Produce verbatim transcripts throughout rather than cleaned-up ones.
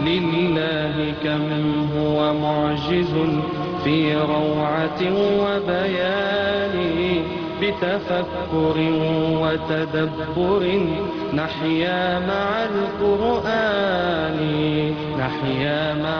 لله كم هو معجز في روعة وبيان بتفكر وتدبر نحيا مع القرآن نحيا مع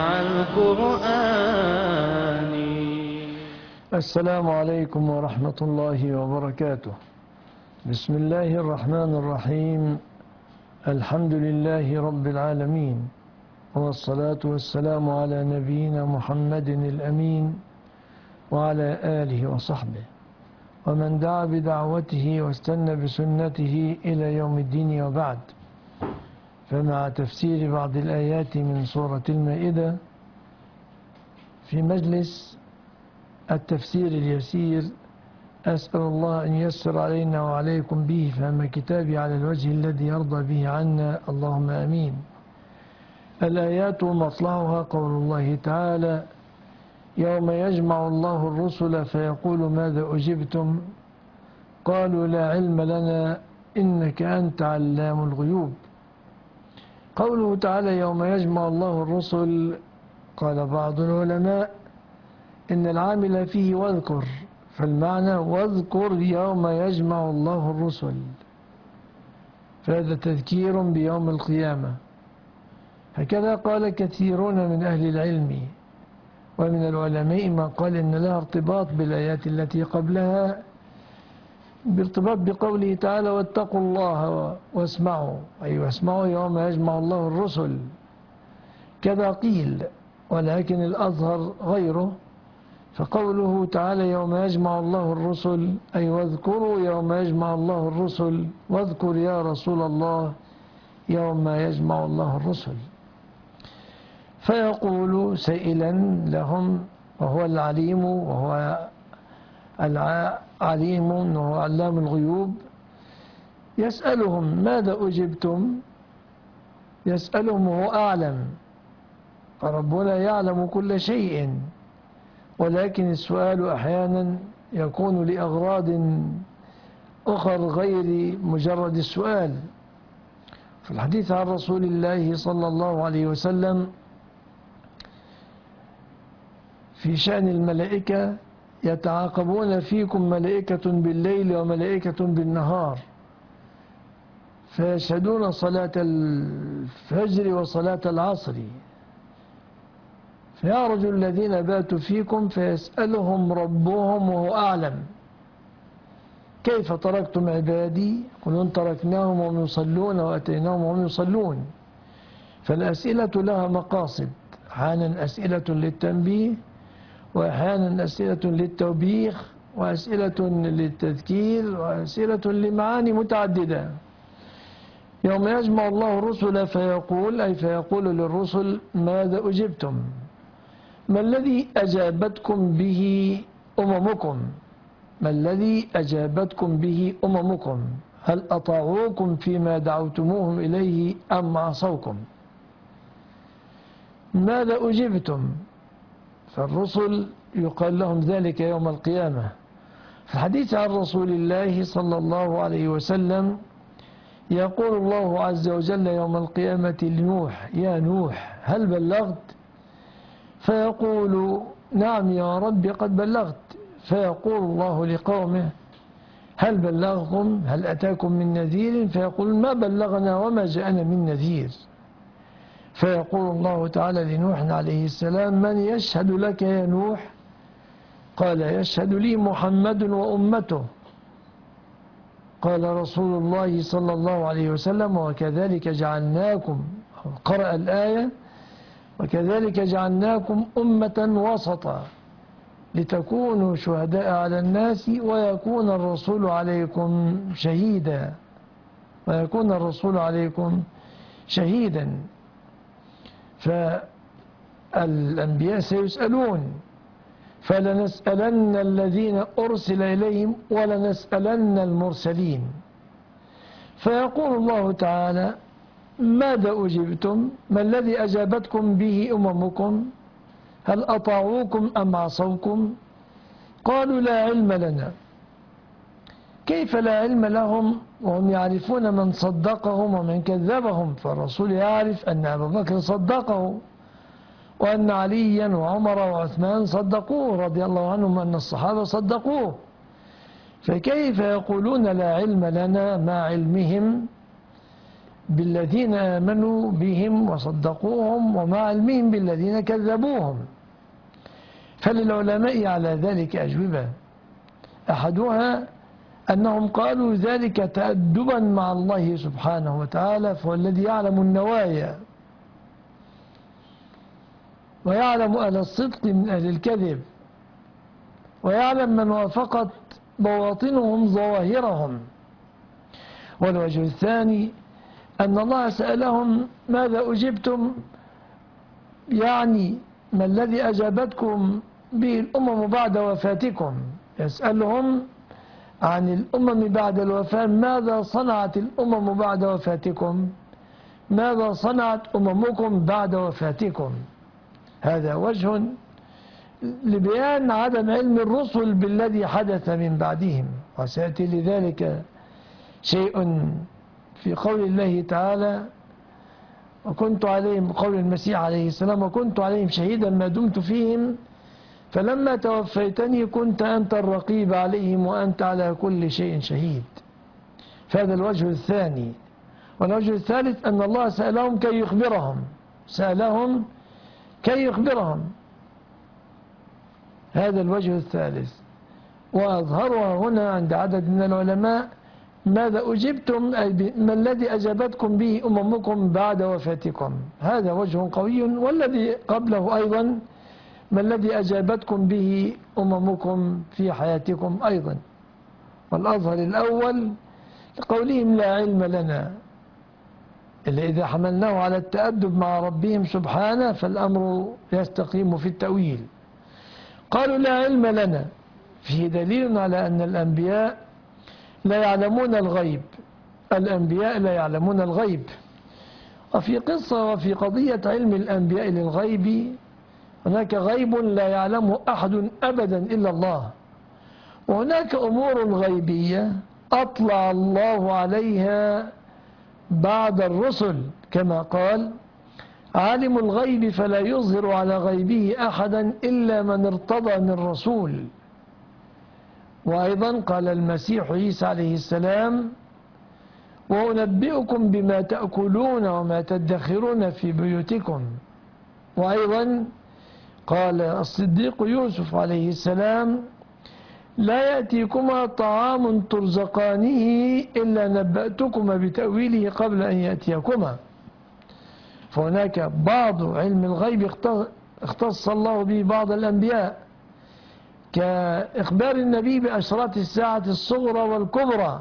القرآن. السلام عليكم ورحمة الله وبركاته. بسم الله الرحمن الرحيم. الحمد لله رب العالمين، والصلاة والسلام على نبينا محمد الأمين وعلى آله وصحبه ومن دعا بدعوته واستنى بسنته إلى يوم الدين، وبعد. فمع تفسير بعض الآيات من سورة المائدة في مجلس التفسير اليسير، أسأل الله أن ييسر علينا وعليكم به فهم كتابي على الوجه الذي يرضى به عنا، اللهم آمين. الآيات مطلعها قول الله تعالى: يوم يجمع الله الرسل فيقول ماذا أجبتم قالوا لا علم لنا إنك أنت علام الغيوب. قوله تعالى يوم يجمع الله الرسل، قال بعض العلماء إن العامل فيه واذكر، فالمعنى واذكر يوم يجمع الله الرسل، فهذا تذكير بيوم القيامة. هكذا قال كثيرون من أهل العلم، ومن العلماء من قال إن لها ارتباط بالآيات التي قبلها، بارتباط بقوله تعالى واتقوا الله واسمعوا، أي واسمعوا يوم يجمع الله الرسل. كذا قيل، ولكن الأظهر غيره، فقوله تعالى يوم يجمع الله الرسل أي واذكروا يوم يجمع الله الرسل، واذكر يا رسول الله يوم يجمع الله الرسل. فيقول سائلا لهم، وهو العليم وهو العليم وهو علام الغيوب، يسألهم ماذا أجبتم، يسألهم وهو أعلم، فربنا يعلم كل شيء، ولكن السؤال أحيانا يكون لأغراض أخر غير مجرد السؤال. في الحديث عن رسول الله صلى الله عليه وسلم في شأن الملائكة: يتعاقبون فيكم ملائكة بالليل وملائكة بالنهار، فيشهدون صلاة الفجر وصلاة العصر، فيعرج الذين باتوا فيكم فيسألهم ربهم وهو أعلم كيف تركتم عبادي؟ قلون تركناهم وهم يصلون وأتيناهم وهم يصلون. فالأسئلة لها مقاصد، أحيانا أسئلة للتنبيه، وأحيانا أسئلة للتوبيخ، وأسئلة للتذكير، وأسئلة لمعاني متعددة. يوم يجمع الله الرسل فيقول، أي فيقول للرسل ماذا أجبتم؟ ما الذي أجابتكم به أممكم؟ ما الذي أجابتكم به أممكم؟ هل أطاعوكم فيما دعوتموهم إليه أم عصوكم؟ ماذا أجبتم؟ فالرسل يقال لهم ذلك يوم القيامة. في الحديث عن رسول الله صلى الله عليه وسلم يقول الله عز وجل يوم القيامة لنوح: يا نوح هل بلغت؟ فيقول نعم يا رب قد بلغت. فيقول الله لقومه: هل بلغكم؟ هل أتاكم من نذير؟ فيقول ما بلغنا وما جاءنا من نذير. فيقول الله تعالى لنوح عليه السلام: من يشهد لك يا نوح؟ قال: يشهد لي محمد وأمته. قال رسول الله صلى الله عليه وسلم: وكذلك جعلناكم، قرأ الآية: وكذلك جعلناكم أمة وسطا لتكونوا شهداء على الناس ويكون الرسول عليكم شهيدا ويكون الرسول عليكم شهيدا. فالأنبياء سيسألون، فلنسألن الذين أرسل إليهم ولنسألن المرسلين. فيقول الله تعالى: ماذا أجبتم؟ ما الذي أجابتكم به أممكم؟ هل أطاعوكم أم عصوكم؟ قالوا لا علم لنا كيف لا علم لهم وهم يعرفون من صدقهم ومن كذبهم؟ فالرسول يعرف أن أبا بكر صدقه، وأن عليا وعمر وعثمان صدقوه رضي الله عنهم، وأن الصحابة صدقوه، فكيف يقولون لا علم لنا مع علمهم بالذين آمنوا بهم وصدقوهم ومع علمهم بالذين كذبوهم؟ فللعلماء على ذلك أجوبة. أحدها أنهم قالوا ذلك تأدبا مع الله سبحانه وتعالى، فهو الذي يعلم النوايا ويعلم أهل الصدق من أهل الكذب، ويعلم من وافقت بواطنهم ظواهرهم. والوجه الثاني أن الله سألهم ماذا أجبتم، يعني ما الذي أجابتكم به الأمم بعد وفاتكم؟ يسألهم عن الأمم بعد الوفاة، ماذا صنعت الأمم بعد وفاتكم؟ ماذا صنعت أممكم بعد وفاتكم؟ هذا وجه لبيان عدم علم الرسل بالذي حدث من بعدهم، وسيأتي لذلك شيء في قول الله تعالى: وكنت عليهم، قول المسيح عليه السلام: وكنت عليهم شهيدا ما دمت فيهم فلما توفيتني كنت أنت الرقيب عليهم وأنت على كل شيء شهيد. فهذا الوجه الثاني. والوجه الثالث أن الله سألهم كي يخبرهم، سألهم كي يخبرهم. هذا الوجه الثالث. وأظهرها هنا عند عدد من العلماء: ماذا أجبتم، ما الذي أجابتكم به أممكم بعد وفاتكم؟ هذا وجه قوي. والذي قبله أيضا: ما الذي أجابتكم به أممكم في حياتكم أيضا. والأظهر الأول لقولهم لا علم لنا، إلا إذا حملناه على التأدب مع ربهم سبحانه فالأمر يستقيم في التأويل. قالوا لا علم لنا، فيه دليل على أن الأنبياء لا يعلمون الغيب. الأنبياء لا يعلمون الغيب. وفي قصة وفي قضية علم الأنبياء للغيب، هناك غيب لا يعلمه أحد أبدا إلا الله، وهناك أمور غيبية أطلع الله عليها بعد الرسل، كما قال: عالم الغيب فلا يظهر على غيبه أحدا إلا من ارتضى من رسول. وأيضا قال المسيح عيسى عليه السلام: وأنبئكم بما تأكلون وما تدخرون في بيوتكم. وأيضا قال الصديق يوسف عليه السلام: لا يأتيكما طعام ترزقانه إلا نبأتكما بتأويله قبل أن يأتيكما. فهناك بعض علم الغيب اختص الله به بعض الأنبياء، كإخبار النبي بأشراط الساعة الصغرى والكبرى،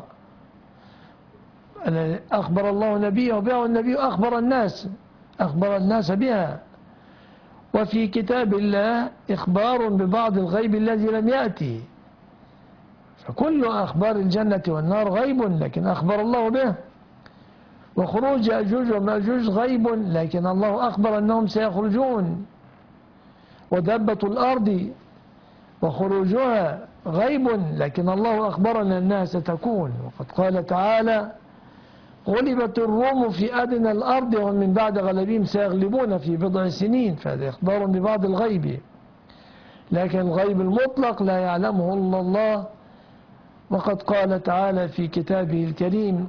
أخبر الله نبيه بها، والنبي أخبر الناس أخبر الناس بها. وفي كتاب الله إخبار ببعض الغيب الذي لم يأتي، فكل أخبار الجنة والنار غيب لكن أخبر الله به. وخروج يأجوج ومأجوج غيب لكن الله أخبر أنهم سيخرجون. ودابة الأرض وخروجها غيب لكن الله أخبرنا أنها ستكون. وقد قال تعالى: غلبت الروم في أدنى الأرض وهم من بعد غلبهم سيغلبون في بضع سنين. فهذا إخبار ببعض الغيب، لكن الغيب المطلق لا يعلمه إلا الله. وقد قال تعالى في كتابه الكريم: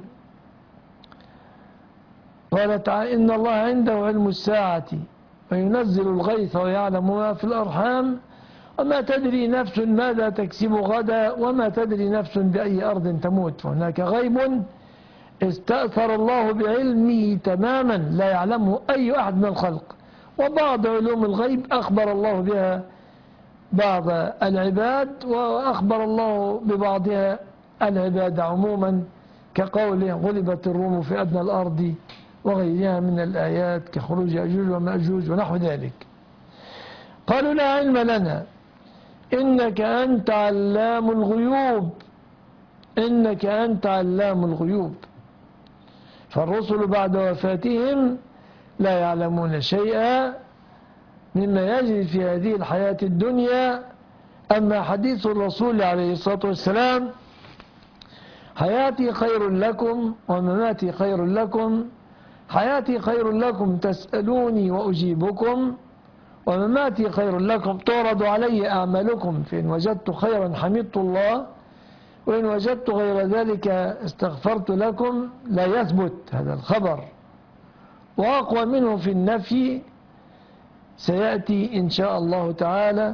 قال تعالى: إن الله عنده علم الساعة وينزل الغيث ويعلم ما في الأرحام وما تدري نفس ماذا تكسب غدا وما تدري نفس بأي أرض تموت. فهناك غيب استأثر الله بعلمه تماما لا يعلمه أي أحد من الخلق. وبعض علوم الغيب أخبر الله بها بعض العباد، وأخبر الله ببعضها العباد عموما، كقوله: غلبت الروم في أدنى الأرض، وغيرها من الآيات كخروج يأجوج ومأجوج ونحو ذلك. قالوا لا علم لنا إنك أنت علام الغيوب، إنك أنت علام الغيوب. فالرسل بعد وفاتهم لا يعلمون شيئا مما يجري في هذه الحياة الدنيا. أما حديث الرسول عليه الصلاة والسلام حياتي خير لكم ومماتي خير لكم. حياتي خير لكم تسألوني وأجيبكم، ومماتي خير لكم تعرض علي أعمالكم، فإن وجدت خيرا حمدت الله، وإن وجدت غير ذلك استغفرت لكم. لا يثبت هذا الخبر، وأقوى منه في النفي سيأتي إن شاء الله تعالى.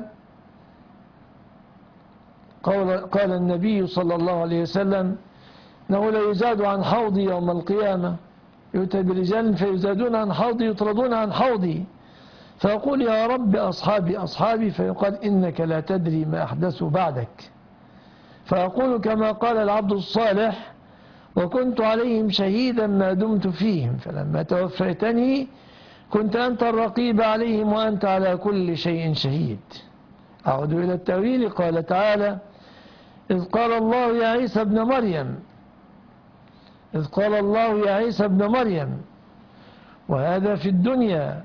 قال, قال النبي صلى الله عليه وسلم إنه لا يزاد عن حوضي يوم القيامة، يؤتى برجال فيزادون عن حوضي يطردون عن حوضي، فيقول يا رب أصحابي أصحابي، فيقال إنك لا تدري ما أحدثوا بعدك، فأقول كما قال العبد الصالح وكنت عليهم شهيدا ما دمت فيهم، فلما توفيتني كنت أنت الرقيب عليهم وأنت على كل شيء شهيد. أعود إلى التأويل. قال تعالى إذ قال الله يا عيسى ابن مريم إذ قال الله يا عيسى ابن مريم، وهذا في الدنيا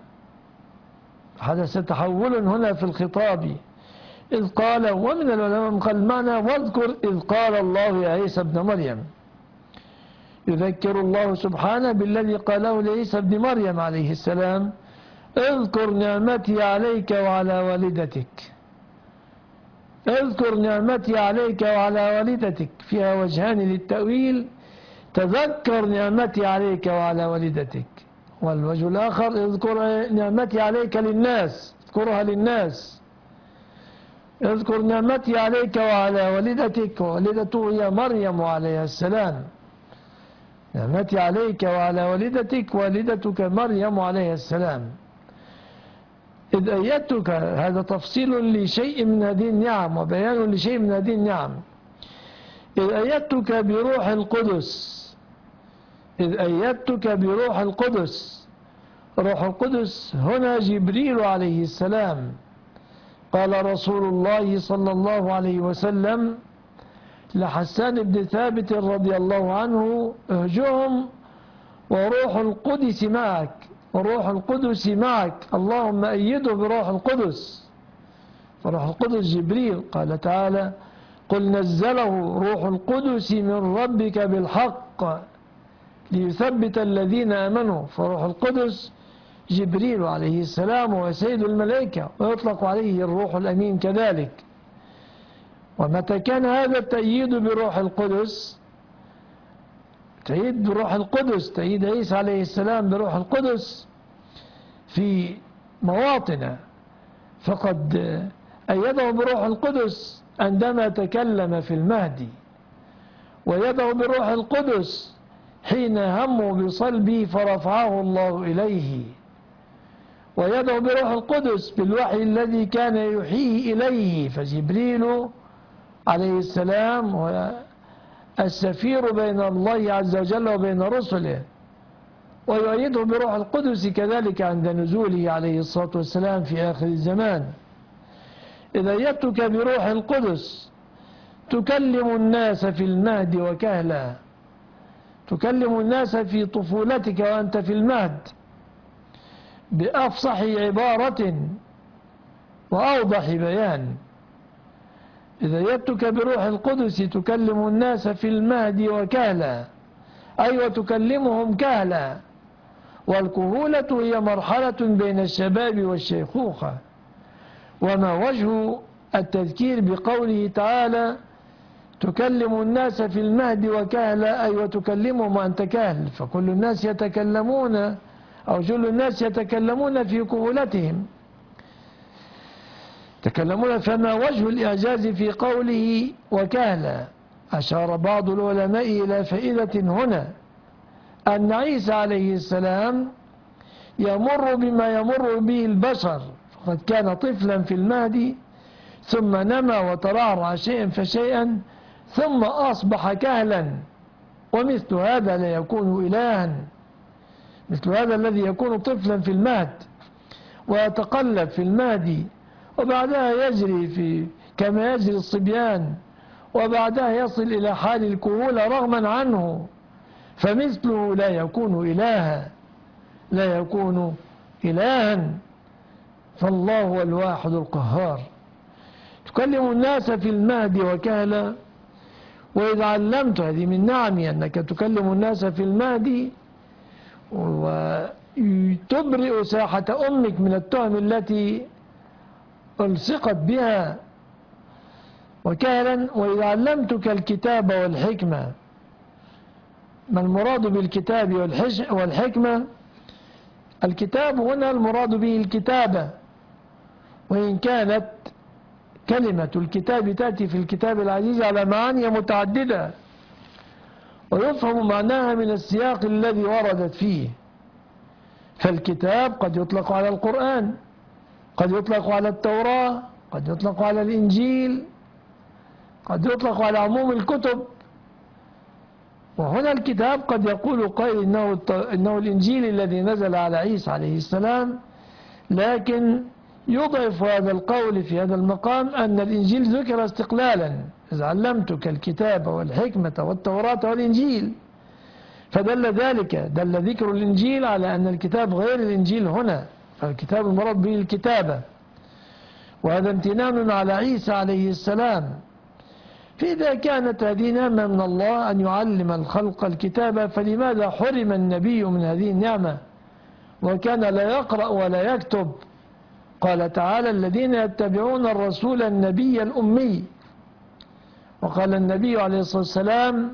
حدث تحول هنا في الخطاب. إذ قال، ومن العلماء قال معنى واذكر إذ قال الله يا عيسى ابن مريم، يذكر الله سبحانه بالذي قاله لعيسى ابن مريم عليه السلام اذكر نعمتي عليك وعلى والدتك. اذكر نعمتي عليك وعلى والدتك فيها وجهان للتأويل، تذكر نعمتي عليك وعلى والدتك، والوجه الآخر اذكر نعمتي عليك للناس، اذكرها للناس. اذكر نعمتي عليك وعلى والدتك، والدته هي مريم عليها السلام. نعمتي عليك وعلى والدتك، والدتك مريم عليها السلام. إذ أيدتك، هذا تفصيل لشيء من هذه النعم وبيان لشيء من هذه النعم. إذ أيدتك بروح القدس إذ أيدتك بروح القدس. روح القدس هنا جبريل عليه السلام. قال رسول الله صلى الله عليه وسلم لحسان بن ثابت رضي الله عنه اهجهم وروح القدس معك وروح القدس معك، اللهم أيده بروح القدس. فروح القدس جبريل. قال تعالى قل نزله روح القدس من ربك بالحق ليثبت الذين آمنوا. فروح القدس جبريل عليه السلام هو سيد الملائكة، ويطلق عليه الروح الأمين كذلك. ومتى كان هذا التأييد بروح القدس، تأييد بروح القدس، تأييد عيسى عليه السلام بروح القدس في مواطن، فقد أيده بروح القدس عندما تكلم في المهدي، ويده بروح القدس حين هموا بصلبه فرفعه الله إليه، ويده بروح القدس بالوحي الذي كان يحييه إليه. فجبريل عليه السلام هو السفير بين الله عز وجل وبين رسله، ويؤيده بروح القدس كذلك عند نزوله عليه الصلاة والسلام في آخر الزمان. إذا أيدتك بروح القدس تكلم الناس في المهد وكهلا، تكلم الناس في طفولتك وأنت في المهد بأفصح عبارة وأوضح بيان. إذا أيدتك بروح القدس تكلم الناس في المهد وكهلا، أي وتكلمهم كهلا. والكهولة هي مرحلة بين الشباب والشيخوخة. وما وجه التذكير بقوله تعالى تكلم الناس في المهد وكهلا، أي وتكلمهم وأنت كاهل، فكل الناس يتكلمون أو جل الناس يتكلمون في كهولتهم يتكلمون. فما وجه الإعجاز في قوله وكهلا؟ أشار بعض العلماء إلى فائدة هنا، أن عيسى عليه السلام يمر بما يمر به البشر، فقد كان طفلا في المهد ثم نمى وترعرع شيئا فشيئا ثم أصبح كهلا. ومثل هذا لا يكون إلها، مثل هذا الذي يكون طفلا في المهد ويتقلب في المهد وبعدها يجري في كما يجري الصبيان وبعدها يصل إلى حال الكهولة رغما عنه، فمثله لا يكون إلها لا يكون إلها فالله هو الواحد القهار. تكلم الناس في المهد وكهلا، وإذا علمت، هذه من نعمي أنك تكلم الناس في المهدي وتبرئ ساحة أمك من التهم التي ألصقت بها وكهلا. وإذا علمتك الكتاب والحكمة، ما المراد بالكتاب والحكمة؟ الكتاب هنا المراد به الكتابة، وإن كانت كلمة الكتاب تأتي في الكتاب العزيز على معاني متعددة، ويفهم معناها من السياق الذي وردت فيه. فالكتاب قد يطلق على القرآن، قد يطلق على التوراة، قد يطلق على الإنجيل، قد يطلق على عموم الكتب. وهنا الكتاب قد يقول قائل إنه, إنه الإنجيل الذي نزل على عيسى عليه السلام، لكن يضعف هذا القول في هذا المقام أن الإنجيل ذكر استقلالا، إذ علمتك الكتاب والحكمة والتوراة والإنجيل، فدل ذلك دل ذكر الإنجيل على أن الكتاب غير الإنجيل هنا، فالكتاب المراد به الكتابة، وهذا امتنان على عيسى عليه السلام. فإذا كانت هذه نعمة من الله أن يعلم الخلق الكتابة، فلماذا حرم النبي من هذه النعمة وكان لا يقرأ ولا يكتب؟ قال تعالى: الذين يتبعون الرسول النبي الأمي. وقال النبي عليه الصلاة والسلام: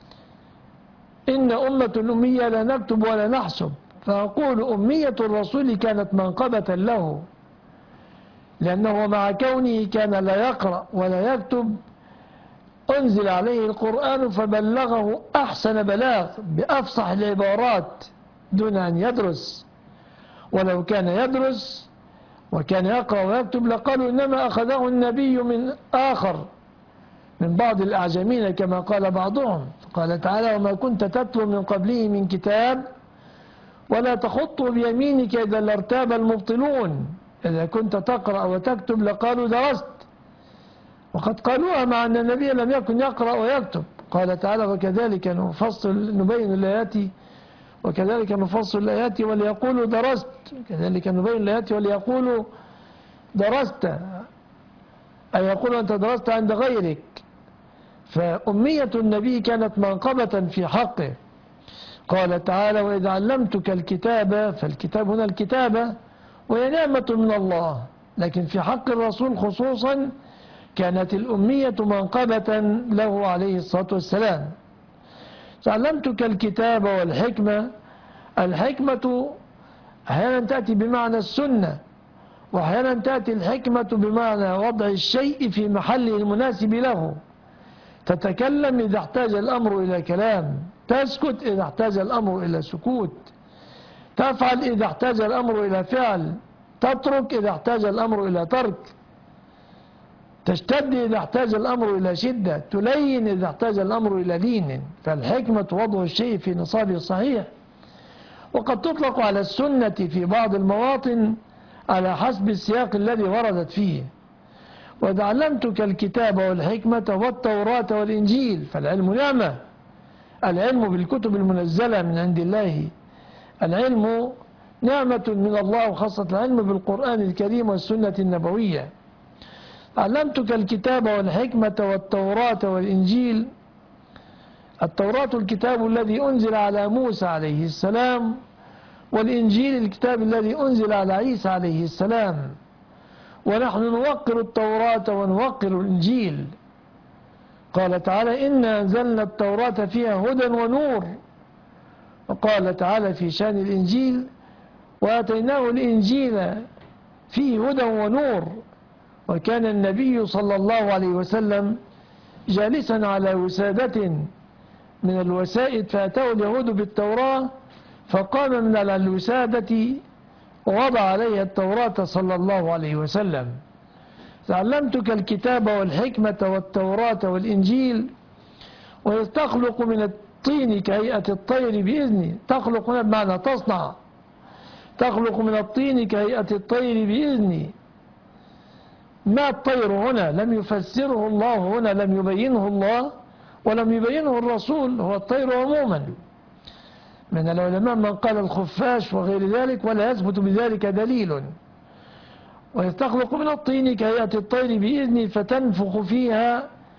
إن أمة الأمية لا نكتب ولا نحسب. فأقول أمية الرسول كانت منقبة له، لأنه مع كونه كان لا يقرأ ولا يكتب أنزل عليه القرآن فبلغه أحسن بلاغ بأفصح العبارات دون أن يدرس. ولو كان يدرس وكان يقرأ ويكتب لقالوا إنما أخذه النبي من آخر، من بعض الأعجمين كما قال بعضهم. قال تعالى: وما كنت تتلو من قبله من كتاب ولا تخط بيمينك إذا لارتاب المبطلون. إذا كنت تقرأ وتكتب لقالوا درست، وقد قالوها مع أن النبي لم يكن يقرأ ويكتب. قال تعالى: وكذلك نفصل نبين الآيات وكذلك نفصل الآيات وليقولوا درست، كذلك نبين الآيات وليقولوا درست، أي يقول أنت درست عند غيرك. فأمية النبي كانت منقبة في حقه. قال تعالى: وإذا علمتك الكتاب، فالكتاب هنا الكتابة وهي نعمة من الله، لكن في حق الرسول خصوصا كانت الأمية منقبة له عليه الصلاة والسلام. علمتك الكتاب والحكمة، الحكمة أحيانا تأتي بمعنى السنة، وأحيانا تأتي الحكمة بمعنى وضع الشيء في محله المناسب له. تتكلم إذا احتاج الأمر إلى كلام، تسكت إذا احتاج الأمر إلى سكوت، تفعل إذا احتاج الأمر إلى فعل، تترك إذا احتاج الأمر إلى ترك، تشتد إذا احتاج الأمر إلى شدة، تلين إذا احتاج الأمر إلى لين. فالحكمة وضع الشيء في نصابه الصحيح. وقد تطلق على السنة في بعض المواطن على حسب السياق الذي وردت فيه. وإذا علمتك الكتاب والحكمة والتوراة والإنجيل، فالعلم نعمة، العلم بالكتب المنزلة من عند الله، العلم نعمة من الله، وخاصة العلم بالقرآن الكريم والسنة النبوية. علمتك الكتاب والحكمة والتوراة والإنجيل. التوراة الكتاب الذي أنزل على موسى عليه السلام، والإنجيل الكتاب الذي أنزل على عيسى عليه السلام. ونحن نوقر التوراة ونوقر الإنجيل. قال تعالى: إنا أنزلنا التوراة فيها هدى ونور. وقال تعالى في شأن الإنجيل: وآتيناه الإنجيل فيه هدى ونور. وكان النبي صلى الله عليه وسلم جالسا على وسادة من الوسائد، فأتاه اليهود بالتوراة فقام من الوسادة ووضع عليها التوراة صلى الله عليه وسلم. علمتك الكتاب والحكمة والتوراة والإنجيل. وتخلق من الطين كهيئة الطير بإذني. تخلق هنا بمعنى تصنع، تخلق من الطين كهيئة الطير بإذني. ما الطير هنا لم يفسره الله، هنا لم يبينه الله ولم يبينه الرسول، هو الطير عموما. من العلماء من قال الخفاش وغير ذلك، ولا يثبت بذلك دليل. ويستخلق من الطين كهيئة الطير بإذني فتنفخ فيها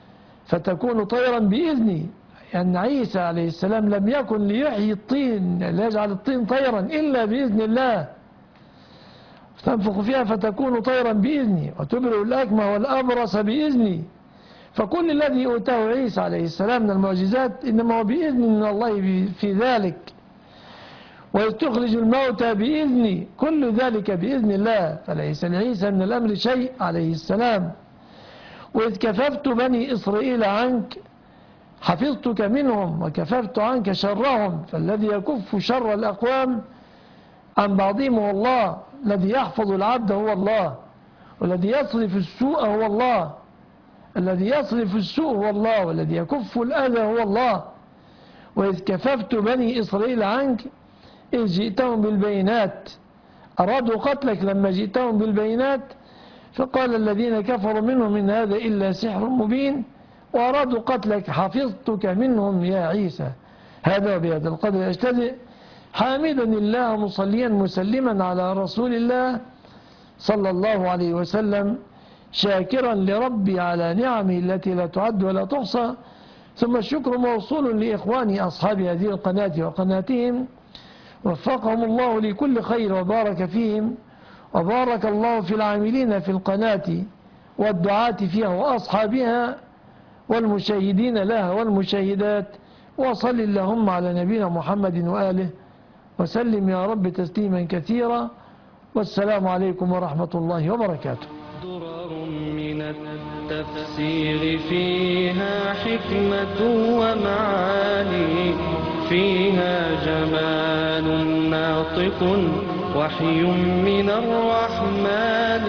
فتكون طيرا بإذني، أن عيسى عليه السلام لم يكن ليحيي الطين، ليجعل الطين طيرا إلا بإذن الله، تنفخ فيها فتكون طيرا بإذني، وتبرئ الأكمه والأبرص بإذني. فكل الذي أوتاه عيسى عليه السلام من المعجزات إنما هو بإذن من الله في ذلك. وإذ تخرج الموتى بإذني، كل ذلك بإذن الله، فليس لعيسى من الأمر شيء عليه السلام. وإذ كففت بني إسرائيل عنك حفظتك منهم وكففت عنك شرهم، فالذي يكف شر الأقوام عن بعضهم هو الله، الذي يحفظ العبد هو الله، والذي يصرف السوء هو الله، الذي يصرف السوء هو الله، والذي يكف الأذى هو الله. وإذ كففت بني إسرائيل عنك إذ جئتهم بالبينات، أرادوا قتلك لما جئتهم بالبينات، فقال الذين كفروا منهم إن هذا إلا سحر مبين، وأرادوا قتلك حفظتك منهم يا عيسى. هذا وبهذا القدر أجتزئ، حامدا الله مصليا مسلما على رسول الله صلى الله عليه وسلم، شاكرا لربي على نعمه التي لا تعد ولا تحصى. ثم الشكر موصول لإخواني أصحاب هذه القناة وقناتهم، وفقهم الله لكل خير وبارك فيهم، وبارك الله في العاملين في القناة والدعاة فيها وأصحابها والمشاهدين لها والمشاهدات. وصل اللهم على نبينا محمد وآله وسلم يا رب تسليما كثيرا، والسلام عليكم ورحمة الله وبركاته. درر من التفسير فيها حكمة ومعاني، فيها جمال ناطق وحي من الرحمن،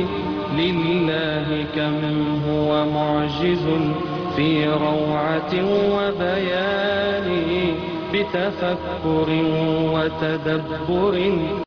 لله كم هو معجز في روعة وبيان، بتفكر وتدبر